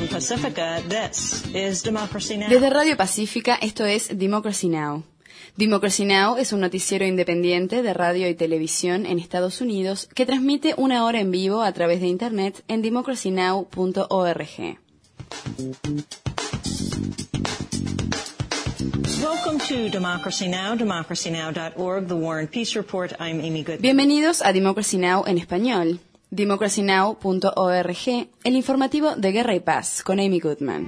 Pacifica, this is Democracy Now! Desde Radio Pacífica, esto es Democracy Now! Democracy Now! Es un noticiero independiente de radio y televisión en Estados Unidos que transmite una hora en vivo a través de Internet en democracynow.org. Welcome to Democracy Now!, democracynow.org, The War and Peace Report. I'm Amy Goodman. Bienvenidos a Democracy Now! En español. democracynow.org, el informativo de Guerra y Paz, con Amy Goodman.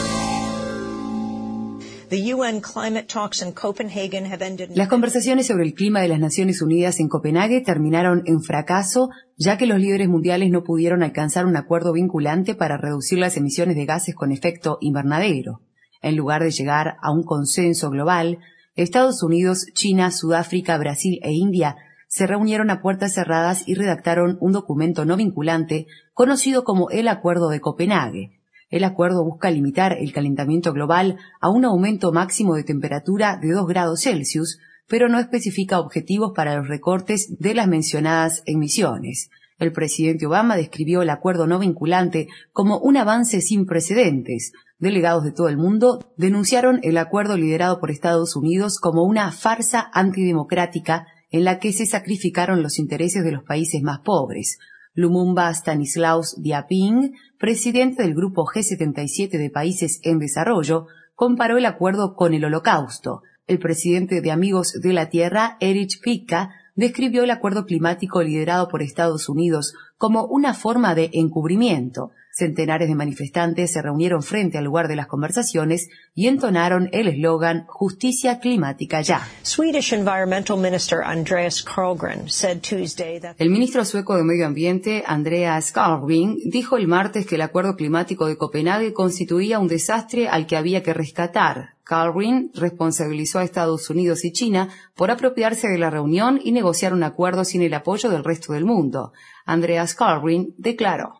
Las conversaciones sobre el clima de las Naciones Unidas en Copenhague terminaron en fracaso, ya que los líderes mundiales no pudieron alcanzar un acuerdo vinculante para reducir las emisiones de gases con efecto invernadero. En lugar de llegar a un consenso global, Estados Unidos, China, Sudáfrica, Brasil e India se reunieron a puertas cerradas y redactaron un documento no vinculante conocido como el Acuerdo de Copenhague. El acuerdo busca limitar el calentamiento global a un aumento máximo de temperatura de 2 grados Celsius, pero no especifica objetivos para los recortes de las mencionadas emisiones. El presidente Obama describió el acuerdo no vinculante como un avance sin precedentes. Delegados de todo el mundo denunciaron el acuerdo liderado por Estados Unidos como una farsa antidemocrática en la que se sacrificaron los intereses de los países más pobres. Lumumba Stanislaus Diaping, presidente del grupo G77 de países en desarrollo, comparó el acuerdo con el Holocausto. El presidente de Amigos de la Tierra, Erich Pika, describió el acuerdo climático liderado por Estados Unidos como una forma de encubrimiento. Centenares de manifestantes se reunieron frente al lugar de las conversaciones y entonaron el eslogan "Justicia climática ya". El ministro sueco de Medio Ambiente, Andreas Carlgren, dijo el martes que el acuerdo climático de Copenhague constituía un desastre al que había que rescatar. Carlgren responsabilizó a Estados Unidos y China por apropiarse de la reunión y negociar un acuerdo sin el apoyo del resto del mundo. Andreas Carlgren declaró: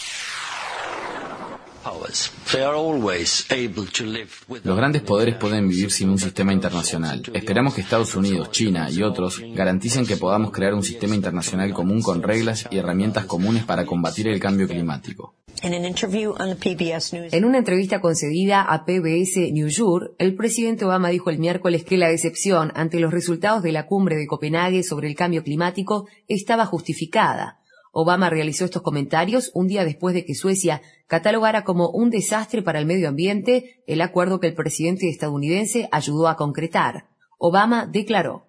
Los grandes poderes pueden vivir sin un sistema internacional. Esperamos que Estados Unidos, China y otros garanticen que podamos crear un sistema internacional común con reglas y herramientas comunes para combatir el cambio climático. En una entrevista concedida a PBS NewsJour, el presidente Obama dijo el miércoles que la decepción ante los resultados de la cumbre de Copenhague sobre el cambio climático estaba justificada. Obama realizó estos comentarios un día después de que Suecia catalogara como un desastre para el medio ambiente el acuerdo que el presidente estadounidense ayudó a concretar. Obama declaró: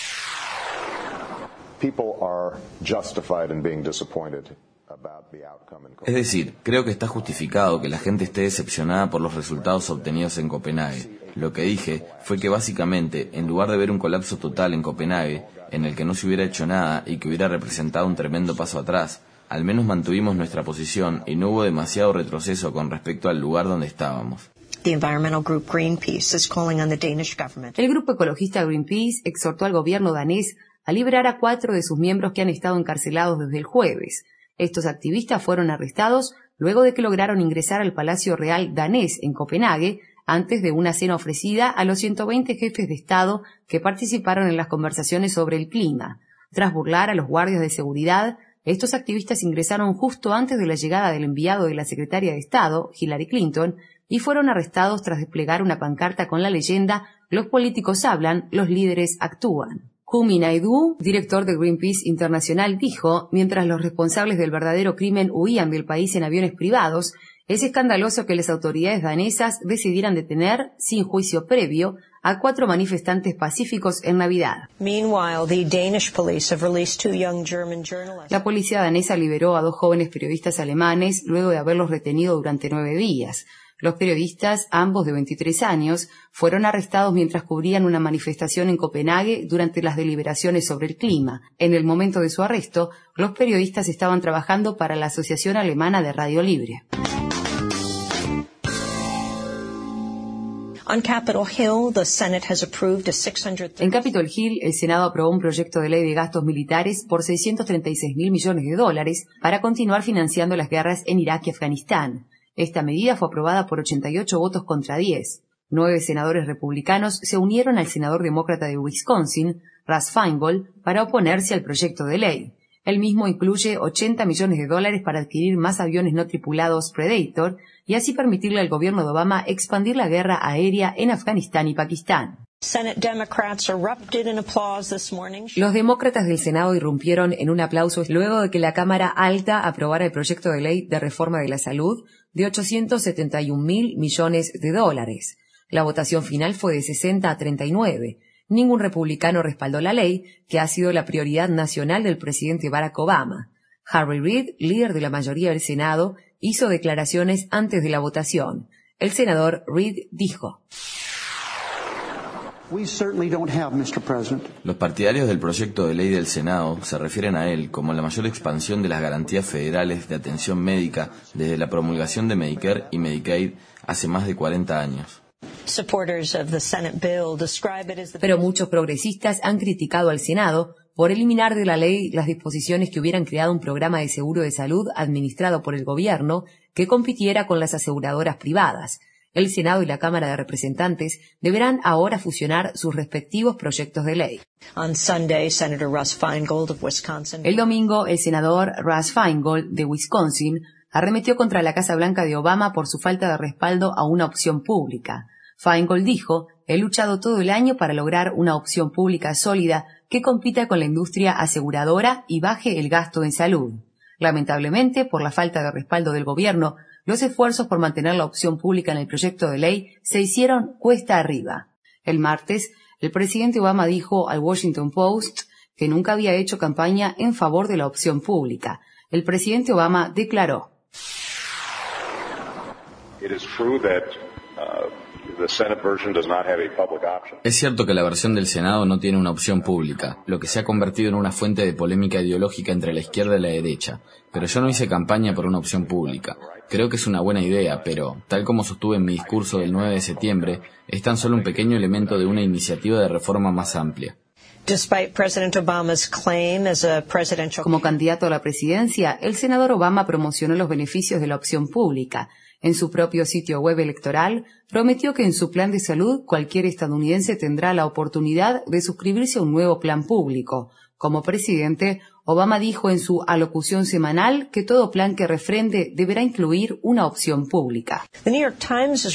Es decir, creo que está justificado que la gente esté decepcionada por los resultados obtenidos en Copenhague. Lo que dije fue que básicamente, en lugar de ver un colapso total en Copenhague, en el que no se hubiera hecho nada y que hubiera representado un tremendo paso atrás, al menos mantuvimos nuestra posición y no hubo demasiado retroceso con respecto al lugar donde estábamos. El grupo ecologista Greenpeace exhortó al gobierno danés a liberar a 4 de sus miembros que han estado encarcelados desde el jueves. Estos activistas fueron arrestados luego de que lograron ingresar al Palacio Real danés en Copenhague antes de una cena ofrecida a los 120 jefes de Estado que participaron en las conversaciones sobre el clima. Tras burlar a los guardias de seguridad, estos activistas ingresaron justo antes de la llegada del enviado de la secretaria de Estado, Hillary Clinton, y fueron arrestados tras desplegar una pancarta con la leyenda "Los políticos hablan, los líderes actúan". Kumi Naidoo, director de Greenpeace Internacional, dijo: mientras los responsables del verdadero crimen huían del país en aviones privados, es escandaloso que las autoridades danesas decidieran detener, sin juicio previo, a 4 manifestantes pacíficos en Navidad. La policía danesa liberó a 2 jóvenes periodistas alemanes luego de haberlos retenido durante 9 días. Los periodistas, ambos de 23 años, fueron arrestados mientras cubrían una manifestación en Copenhague durante las deliberaciones sobre el clima. En el momento de su arresto, los periodistas estaban trabajando para la Asociación Alemana de Radio Libre. En Capitol Hill, el Senado aprobó un proyecto de ley de gastos militares por $636 mil millones para continuar financiando las guerras en Irak y Afganistán. Esta medida fue aprobada por 88 votos contra 10. 9 senadores republicanos se unieron al senador demócrata de Wisconsin, Russ Feingold, para oponerse al proyecto de ley. El mismo incluye $80 millones para adquirir más aviones no tripulados Predator y así permitirle al gobierno de Obama expandir la guerra aérea en Afganistán y Pakistán. Los demócratas del Senado irrumpieron en un aplauso luego de que la Cámara Alta aprobara el proyecto de ley de reforma de la salud de $871.000 millones. La votación final fue de 60 a 39. Ningún republicano respaldó la ley, que ha sido la prioridad nacional del presidente Barack Obama. Harry Reid, líder de la mayoría del Senado, hizo declaraciones antes de la votación. El senador Reid dijo: Los partidarios del proyecto de ley del Senado se refieren a él como la mayor expansión de las garantías federales de atención médica desde la promulgación de Medicare y Medicaid hace más de 40 años. Pero muchos progresistas han criticado al Senado por eliminar de la ley las disposiciones que hubieran creado un programa de seguro de salud administrado por el gobierno que compitiera con las aseguradoras privadas. El Senado y la Cámara de Representantes deberán ahora fusionar sus respectivos proyectos de ley. El domingo, el senador Russ Feingold, de Wisconsin, arremetió contra la Casa Blanca de Obama por su falta de respaldo a una opción pública. Feingold dijo: he luchado todo el año para lograr una opción pública sólida que compita con la industria aseguradora y baje el gasto en salud. Lamentablemente, por la falta de respaldo del gobierno, los esfuerzos por mantener la opción pública en el proyecto de ley se hicieron cuesta arriba. El martes, el presidente Obama dijo al Washington Post que nunca había hecho campaña en favor de la opción pública. El presidente Obama declaró: Es cierto que la versión del Senado no tiene una opción pública, lo que se ha convertido en una fuente de polémica ideológica entre la izquierda y la derecha, pero yo no hice campaña por una opción pública. Creo que es una buena idea, pero, tal como sostuve en mi discurso del 9 de septiembre, es tan solo un pequeño elemento de una iniciativa de reforma más amplia. Como candidato a la presidencia, el senador Obama promocionó los beneficios de la opción pública. En su propio sitio web electoral, prometió que en su plan de salud cualquier estadounidense tendrá la oportunidad de suscribirse a un nuevo plan público. Como presidente, Obama dijo en su alocución semanal que todo plan que refrende deberá incluir una opción pública. El New York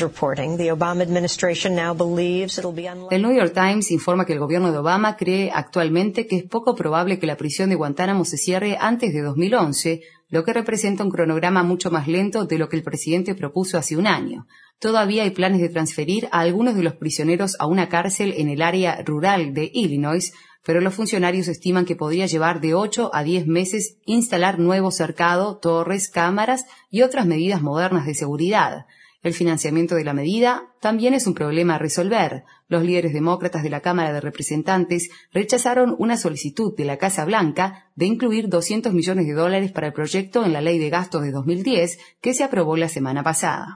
Times informa que el gobierno de Obama cree actualmente que es poco probable que la prisión de Guantánamo se cierre antes de 2011, lo que representa un cronograma mucho más lento de lo que el presidente propuso hace un año. Todavía hay planes de transferir a algunos de los prisioneros a una cárcel en el área rural de Illinois, pero los funcionarios estiman que podría llevar de 8 a 10 meses instalar nuevo cercado, torres, cámaras y otras medidas modernas de seguridad. El financiamiento de la medida también es un problema a resolver. Los líderes demócratas de la Cámara de Representantes rechazaron una solicitud de la Casa Blanca de incluir $200 millones para el proyecto en la Ley de Gastos de 2010 que se aprobó la semana pasada.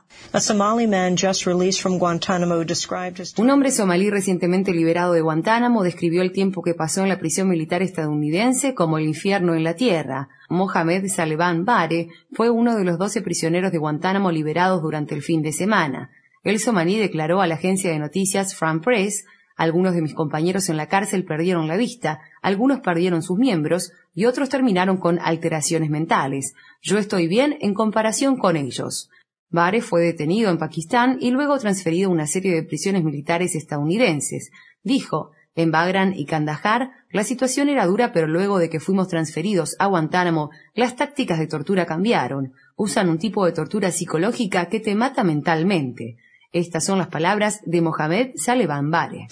Un hombre somalí recientemente liberado de Guantánamo describió el tiempo que pasó en la prisión militar estadounidense como el infierno en la tierra. Mohamed Salebán Bare fue uno de los 12 prisioneros de Guantánamo liberados durante el fin de semana. El somalí declaró a la agencia de noticias France Press: algunos de mis compañeros en la cárcel perdieron la vista, algunos perdieron sus miembros y otros terminaron con alteraciones mentales. Yo estoy bien en comparación con ellos. Bare fue detenido en Pakistán y luego transferido a una serie de prisiones militares estadounidenses. Dijo: en Bagram y Kandahar la situación era dura, pero luego de que fuimos transferidos a Guantánamo, las tácticas de tortura cambiaron. Usan un tipo de tortura psicológica que te mata mentalmente. Estas son las palabras de Mohamed Salebán Bare.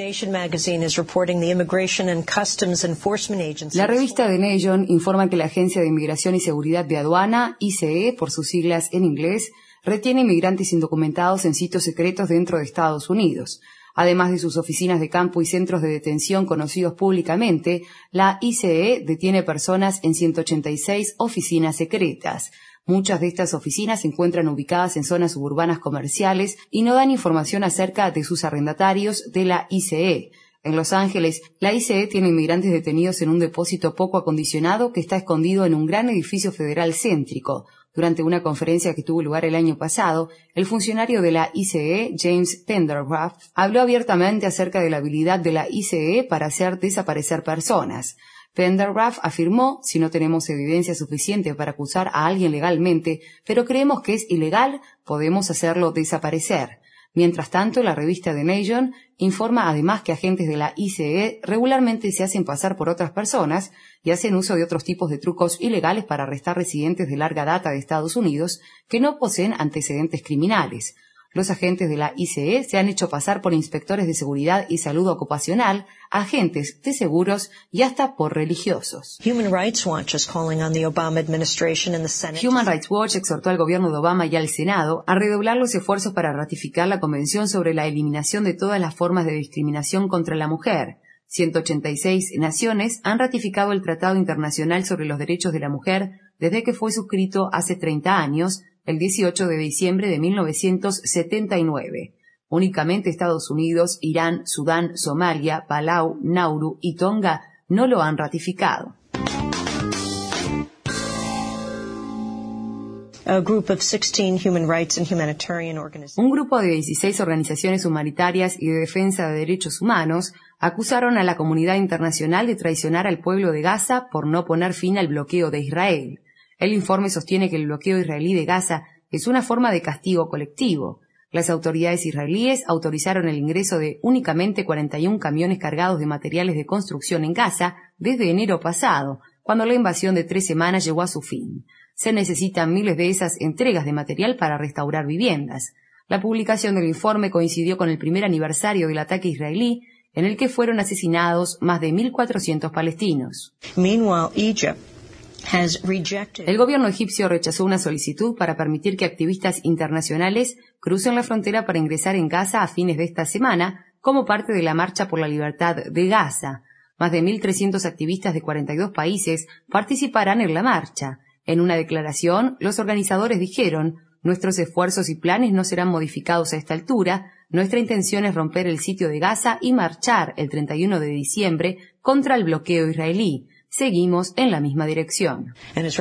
La revista The Nation informa que la Agencia de Inmigración y Seguridad de Aduana, ICE, por sus siglas en inglés, retiene inmigrantes indocumentados en sitios secretos dentro de Estados Unidos. Además de sus oficinas de campo y centros de detención conocidos públicamente, la ICE detiene personas en 186 oficinas secretas. Muchas de estas oficinas se encuentran ubicadas en zonas suburbanas comerciales y no dan información acerca de sus arrendatarios de la ICE. En Los Ángeles, la ICE tiene inmigrantes detenidos en un depósito poco acondicionado que está escondido en un gran edificio federal céntrico. Durante una conferencia que tuvo lugar el año pasado, el funcionario de la ICE, James Pendergraft, habló abiertamente acerca de la habilidad de la ICE para hacer desaparecer personas. Pendergraft afirmó: si no tenemos evidencia suficiente para acusar a alguien legalmente, pero creemos que es ilegal, podemos hacerlo desaparecer. Mientras tanto, la revista The Nation informa además que agentes de la ICE regularmente se hacen pasar por otras personas y hacen uso de otros tipos de trucos ilegales para arrestar residentes de larga data de Estados Unidos que no poseen antecedentes criminales. Los agentes de la ICE se han hecho pasar por inspectores de seguridad y salud ocupacional, agentes de seguros y hasta por religiosos. Human Rights Watch exhortó al gobierno de Obama y al Senado a redoblar los esfuerzos para ratificar la Convención sobre la eliminación de todas las formas de discriminación contra la mujer. 186 naciones han ratificado el Tratado Internacional sobre los Derechos de la Mujer desde que fue suscrito hace 30 años, el 18 de diciembre de 1979. Únicamente Estados Unidos, Irán, Sudán, Somalia, Palau, Nauru y Tonga no lo han ratificado. Un grupo de 16 organizaciones humanitarias y de defensa de derechos humanos acusaron a la comunidad internacional de traicionar al pueblo de Gaza por no poner fin al bloqueo de Israel. El informe sostiene que el bloqueo israelí de Gaza es una forma de castigo colectivo. Las autoridades israelíes autorizaron el ingreso de únicamente 41 camiones cargados de materiales de construcción en Gaza desde enero pasado, cuando la invasión de 3 semanas llegó a su fin. Se necesitan miles de esas entregas de material para restaurar viviendas. La publicación del informe coincidió con el primer aniversario del ataque israelí, en el que fueron asesinados más de 1.400 palestinos. El gobierno egipcio rechazó una solicitud para permitir que activistas internacionales crucen la frontera para ingresar en Gaza a fines de esta semana, como parte de la Marcha por la Libertad de Gaza. Más de 1.300 activistas de 42 países participarán en la marcha. En una declaración, los organizadores dijeron: nuestros esfuerzos y planes no serán modificados a esta altura. Nuestra intención es romper el sitio de Gaza y marchar el 31 de diciembre contra el bloqueo israelí. Seguimos en la misma dirección.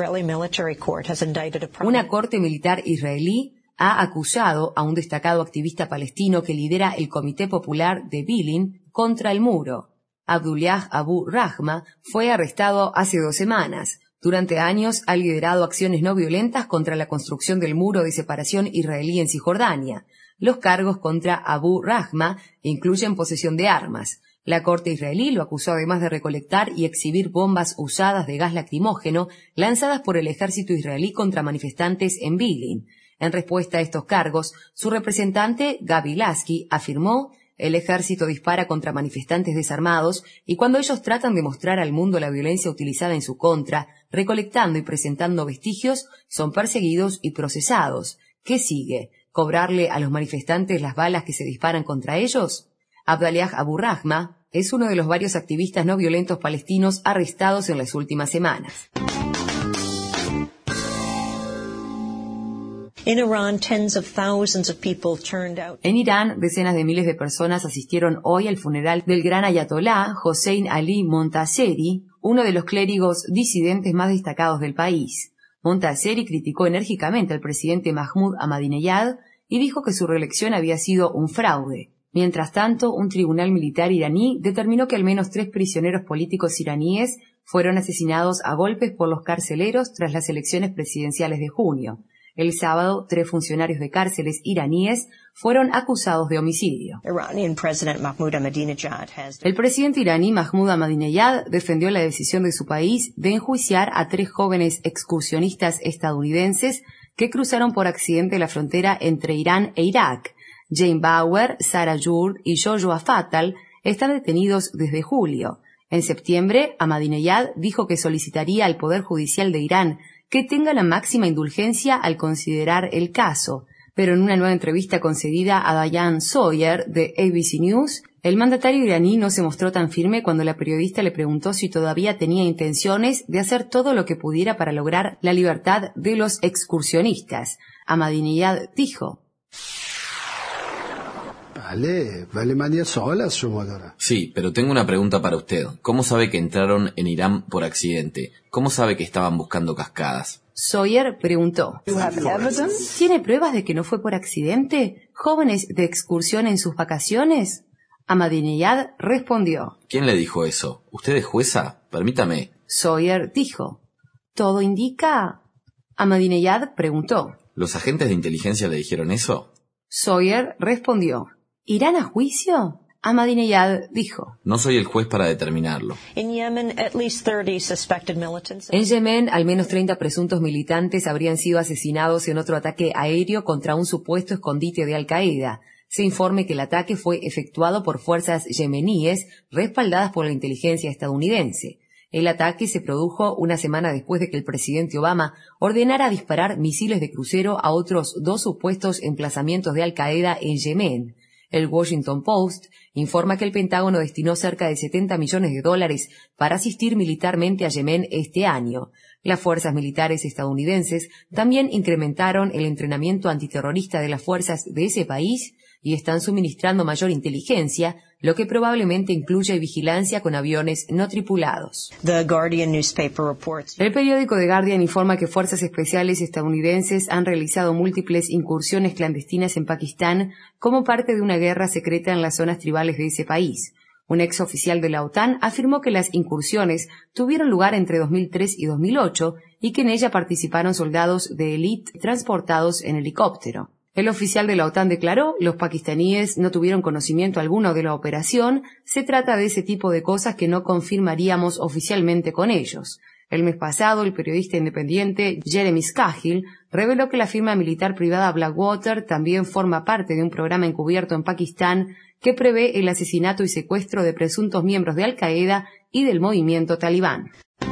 Una corte militar israelí ha acusado a un destacado activista palestino que lidera el Comité Popular de Bilin contra el muro. Abdullah Abu Rahma fue arrestado hace 2 semanas. Durante años ha liderado acciones no violentas contra la construcción del muro de separación israelí en Cisjordania. Los cargos contra Abu Rahma incluyen posesión de armas. La corte israelí lo acusó además de recolectar y exhibir bombas usadas de gas lacrimógeno lanzadas por el ejército israelí contra manifestantes en Bilin. En respuesta a estos cargos, su representante, Gaby Lasky, afirmó: el ejército dispara contra manifestantes desarmados y cuando ellos tratan de mostrar al mundo la violencia utilizada en su contra, recolectando y presentando vestigios, son perseguidos y procesados. ¿Qué sigue? ¿Cobrarle a los manifestantes las balas que se disparan contra ellos? Abdullah Abu Rahma es uno de los varios activistas no violentos palestinos arrestados en las últimas semanas. En Irán, decenas de miles de personas asistieron hoy al funeral del gran ayatolá Hossein Ali Montaseri, uno de los clérigos disidentes más destacados del país. Montaseri criticó enérgicamente al presidente Mahmoud Ahmadinejad y dijo que su reelección había sido un fraude. Mientras tanto, un tribunal militar iraní determinó que al menos 3 prisioneros políticos iraníes fueron asesinados a golpes por los carceleros tras las elecciones presidenciales de junio. El sábado, 3 funcionarios de cárceles iraníes fueron acusados de homicidio. El presidente iraní Mahmoud Ahmadinejad defendió la decisión de su país de enjuiciar a 3 jóvenes excursionistas estadounidenses que cruzaron por accidente la frontera entre Irán e Irak. Jane Bauer, Sarah Jurd y Joshua Fatal están detenidos desde julio. En septiembre, Ahmadinejad dijo que solicitaría al Poder Judicial de Irán que tenga la máxima indulgencia al considerar el caso. Pero en una nueva entrevista concedida a Diane Sawyer de ABC News, el mandatario iraní no se mostró tan firme cuando la periodista le preguntó si todavía tenía intenciones de hacer todo lo que pudiera para lograr la libertad de los excursionistas. Ahmadinejad dijo: Sí, pero tengo una pregunta para usted. ¿Cómo sabe que entraron en Irán por accidente? ¿Cómo sabe que estaban buscando cascadas? Sawyer preguntó: ¿tiene pruebas de que no fue por accidente? ¿Jóvenes de excursión en sus vacaciones? Ahmadinejad respondió. ¿Quién le dijo eso? ¿Usted es jueza? Permítame. Sawyer dijo. ¿Todo indica? Ahmadinejad preguntó. ¿Los agentes de inteligencia le dijeron eso? Sawyer respondió. ¿Irán a juicio? Ahmadinejad dijo. No soy el juez para determinarlo. En Yemen, al menos 30 presuntos militantes habrían sido asesinados en otro ataque aéreo contra un supuesto escondite de Al-Qaeda. Se informa que el ataque fue efectuado por fuerzas yemeníes respaldadas por la inteligencia estadounidense. El ataque se produjo una semana después de que el presidente Obama ordenara disparar misiles de crucero a otros 2 supuestos emplazamientos de Al-Qaeda en Yemen. El Washington Post informa que el Pentágono destinó cerca de $70 millones para asistir militarmente a Yemen este año. Las fuerzas militares estadounidenses también incrementaron el entrenamiento antiterrorista de las fuerzas de ese país y están suministrando mayor inteligencia, lo que probablemente incluye vigilancia con aviones no tripulados. El periódico The Guardian informa que fuerzas especiales estadounidenses han realizado múltiples incursiones clandestinas en Pakistán como parte de una guerra secreta en las zonas tribales de ese país. Un ex oficial de la OTAN afirmó que las incursiones tuvieron lugar entre 2003 y 2008 y que en ella participaron soldados de élite transportados en helicóptero. El oficial de la OTAN declaró, los pakistaníes no tuvieron conocimiento alguno de la operación, se trata de ese tipo de cosas que no confirmaríamos oficialmente con ellos. El mes pasado, el periodista independiente Jeremy Scahill reveló que la firma militar privada Blackwater también forma parte de un programa encubierto en Pakistán que prevé el asesinato y secuestro de presuntos miembros de Al-Qaeda y del movimiento talibán.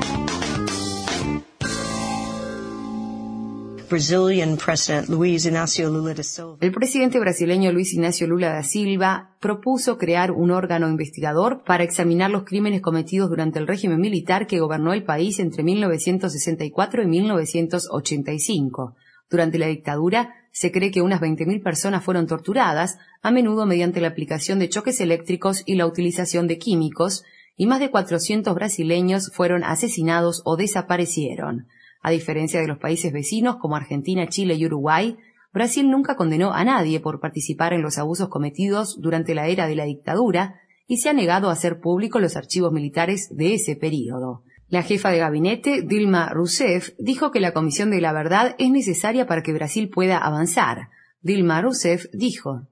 El presidente brasileño Luiz Inácio Lula da Silva propuso crear un órgano investigador para examinar los crímenes cometidos durante el régimen militar que gobernó el país entre 1964 y 1985. Durante la dictadura, se cree que unas 20.000 personas fueron torturadas, a menudo mediante la aplicación de choques eléctricos y la utilización de químicos, y más de 400 brasileños fueron asesinados o desaparecieron. A diferencia de los países vecinos como Argentina, Chile y Uruguay, Brasil nunca condenó a nadie por participar en los abusos cometidos durante la era de la dictadura y se ha negado a hacer públicos los archivos militares de ese período. La jefa de gabinete, Dilma Rousseff, dijo que la Comisión de la Verdad es necesaria para que Brasil pueda avanzar. Dilma Rousseff dijo: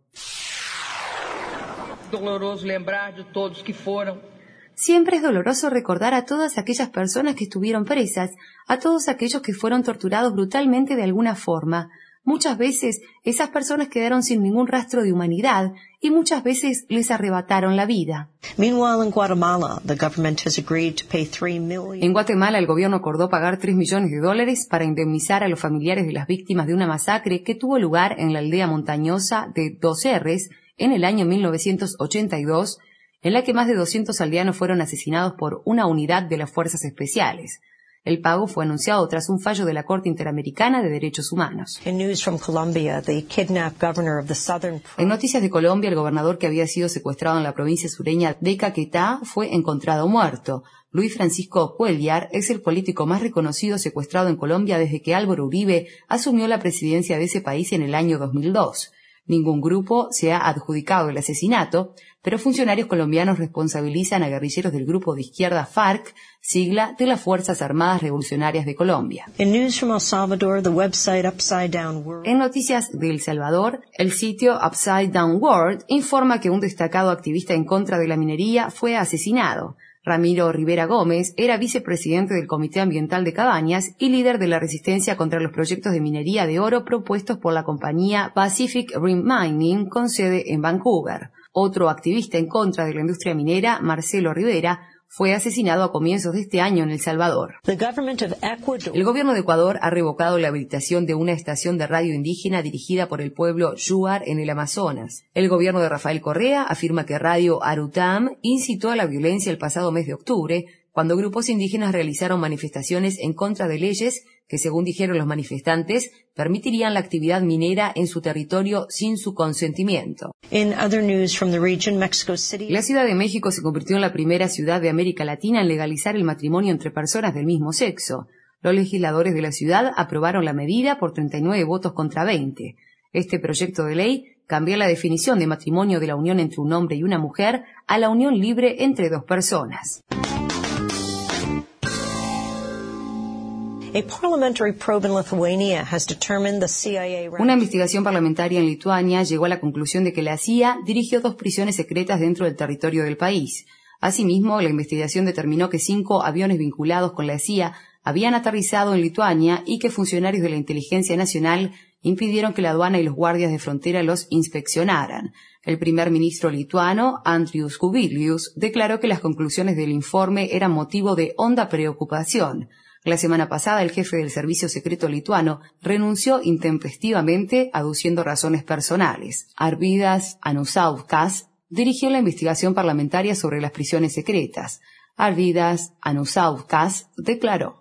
Siempre es doloroso recordar a todas aquellas personas que estuvieron presas, a todos aquellos que fueron torturados brutalmente de alguna forma. Muchas veces esas personas quedaron sin ningún rastro de humanidad y muchas veces les arrebataron la vida. En Guatemala, el gobierno acordó pagar $3 millones para indemnizar a los familiares de las víctimas de una masacre que tuvo lugar en la aldea montañosa de Dos Herres en el año 1982, en la que más de 200 aldeanos fueron asesinados por una unidad de las Fuerzas Especiales. El pago fue anunciado tras un fallo de la Corte Interamericana de Derechos Humanos. En noticias de Colombia, el gobernador que había sido secuestrado en la provincia sureña de Caquetá fue encontrado muerto. Luis Francisco Cuellar es el político más reconocido secuestrado en Colombia desde que Álvaro Uribe asumió la presidencia de ese país en el año 2002. Ningún grupo se ha adjudicado el asesinato, pero funcionarios colombianos responsabilizan a guerrilleros del grupo de izquierda FARC, sigla de las Fuerzas Armadas Revolucionarias de Colombia. En noticias de El Salvador, el sitio Upside Down World informa que un destacado activista en contra de la minería fue asesinado. Ramiro Rivera Gómez era vicepresidente del Comité Ambiental de Cabañas y líder de la resistencia contra los proyectos de minería de oro propuestos por la compañía Pacific Rim Mining con sede en Vancouver. Otro activista en contra de la industria minera, Marcelo Rivera, fue asesinado a comienzos de este año en El Salvador. El gobierno de Ecuador ha revocado la habilitación de una estación de radio indígena dirigida por el pueblo Shuar en el Amazonas. El gobierno de Rafael Correa afirma que Radio Arutam incitó a la violencia el pasado mes de octubre, cuando grupos indígenas realizaron manifestaciones en contra de leyes que, según dijeron los manifestantes, permitirían la actividad minera en su territorio sin su consentimiento. La Ciudad de México se convirtió en la primera ciudad de América Latina en legalizar el matrimonio entre personas del mismo sexo. Los legisladores de la ciudad aprobaron la medida por 39 votos contra 20. Este proyecto de ley cambiar la definición de matrimonio de la unión entre un hombre y una mujer a la unión libre entre dos personas. Una investigación parlamentaria en Lituania llegó a la conclusión de que la CIA dirigió 2 prisiones secretas dentro del territorio del país. Asimismo, la investigación determinó que 5 aviones vinculados con la CIA habían aterrizado en Lituania y que funcionarios de la Inteligencia Nacional impidieron que la aduana y los guardias de frontera los inspeccionaran. El primer ministro lituano, Andrius Kubilius, declaró que las conclusiones del informe eran motivo de honda preocupación. La semana pasada, el jefe del servicio secreto lituano renunció intempestivamente, aduciendo razones personales. Arvydas Anušauskas dirigió la investigación parlamentaria sobre las prisiones secretas. Arvydas Anušauskas declaró: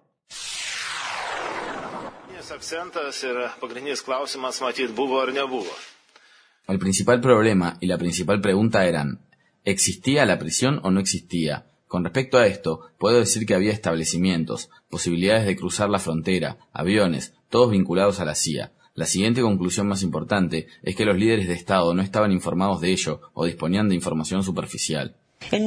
el principal problema y la principal pregunta eran: ¿existía la prisión o no existía? Con respecto a esto, puedo decir que había establecimientos, posibilidades de cruzar la frontera, aviones, todos vinculados a la CIA. La siguiente conclusión más importante es que los líderes de Estado no estaban informados de ello o disponían de información superficial. En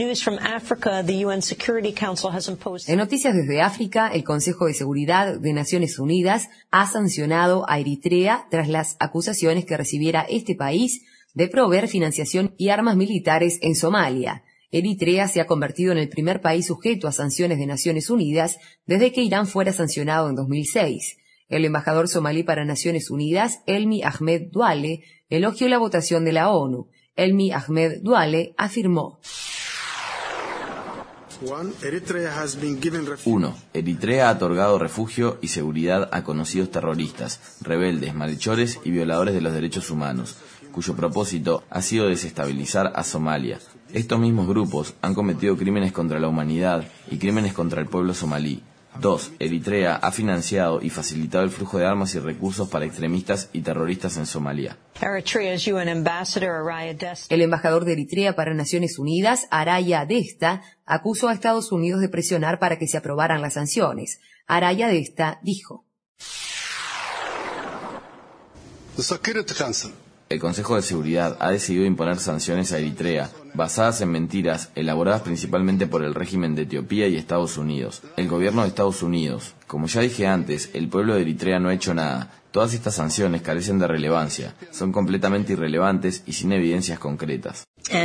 noticias desde África, el Consejo de Seguridad de Naciones Unidas ha sancionado a Eritrea tras las acusaciones que recibiera este país de proveer financiación y armas militares en Somalia. Eritrea se ha convertido en el primer país sujeto a sanciones de Naciones Unidas desde que Irán fuera sancionado en 2006. El embajador somalí para Naciones Unidas, Helmi Ahmed Duale, elogió la votación de la ONU. Helmi Ahmed Duale afirmó: 1. Eritrea ha otorgado refugio y seguridad a conocidos terroristas, rebeldes, malhechores y violadores de los derechos humanos, cuyo propósito ha sido desestabilizar a Somalia. Estos mismos grupos han cometido crímenes contra la humanidad y crímenes contra el pueblo somalí. 2. Eritrea ha financiado y facilitado el flujo de armas y recursos para extremistas y terroristas en Somalia. El embajador de Eritrea para Naciones Unidas, Araya Desta, acusó a Estados Unidos de presionar para que se aprobaran las sanciones. Araya Desta dijo: el Consejo de Seguridad ha decidido imponer sanciones a Eritrea, basadas en mentiras elaboradas principalmente por el régimen de Etiopía y Estados Unidos. El gobierno de Estados Unidos. Como ya dije antes, el pueblo de Eritrea no ha hecho nada. Todas estas sanciones carecen de relevancia, son completamente irrelevantes y sin evidencias concretas.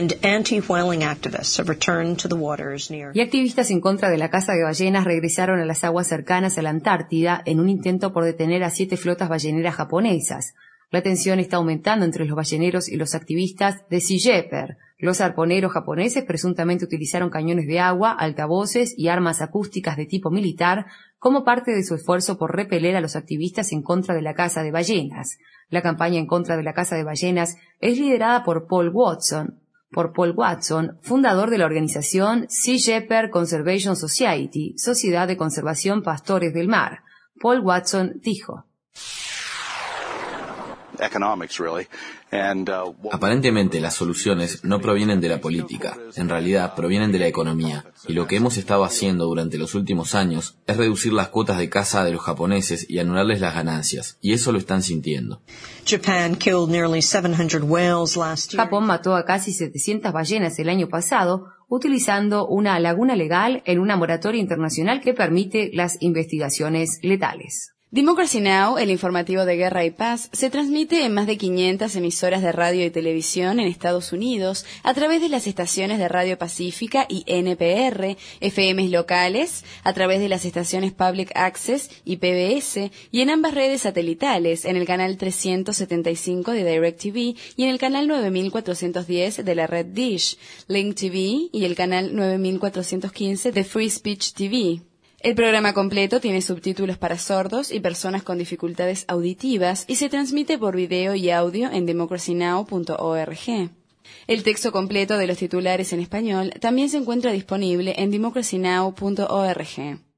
Y activistas en contra de la caza de ballenas regresaron a las aguas cercanas a la Antártida en un intento por detener a 7 flotas balleneras japonesas. La tensión está aumentando entre los balleneros y los activistas de Sea Shepherd. Los arponeros japoneses presuntamente utilizaron cañones de agua, altavoces y armas acústicas de tipo militar como parte de su esfuerzo por repeler a los activistas en contra de la caza de ballenas. La campaña en contra de la caza de ballenas es liderada por Paul Watson, fundador de la organización Sea Shepherd Conservation Society, Sociedad de Conservación Pastores del Mar. Paul Watson dijo: aparentemente las soluciones no provienen de la política, en realidad provienen de la economía, y lo que hemos estado haciendo durante los últimos años es reducir las cuotas de caza de los japoneses y anularles las ganancias, y eso lo están sintiendo. Japón mató a casi 700 ballenas el año pasado, utilizando una laguna legal en una moratoria internacional que permite las investigaciones letales. Democracy Now!, el informativo de guerra y paz, se transmite en más de 500 emisoras de radio y televisión en Estados Unidos a través de las estaciones de Radio Pacífica y NPR, FMs locales, a través de las estaciones Public Access y PBS, y en ambas redes satelitales, en el canal 375 de DirecTV y en el canal 9410 de la red Dish, Link TV y el canal 9415 de Free Speech TV. El programa completo tiene subtítulos para sordos y personas con dificultades auditivas y se transmite por video y audio en democracynow.org. El texto completo de los titulares en español también se encuentra disponible en democracynow.org.